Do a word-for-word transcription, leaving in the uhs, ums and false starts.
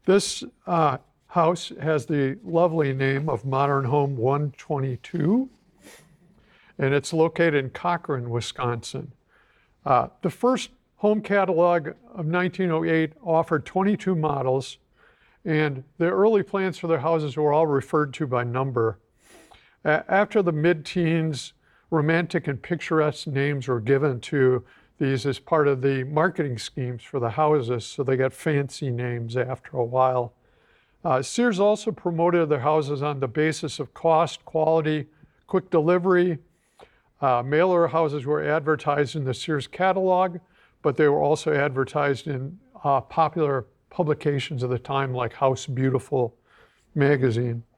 This uh, house has the lovely name of Modern Home one twenty-two, and it's located in Cochrane, Wisconsin. Uh, the first home catalog of nineteen oh eight offered twenty-two models, and the early plans for their houses were all referred to by number. A- after the mid-teens, romantic and picturesque names were given to these as part of the marketing schemes for the houses, so they got fancy names after a while. Uh, Sears also promoted their houses on the basis of cost, quality, quick delivery. Uh, mailer houses were advertised in the Sears catalog, but they were also advertised in uh, popular publications of the time like House Beautiful magazine.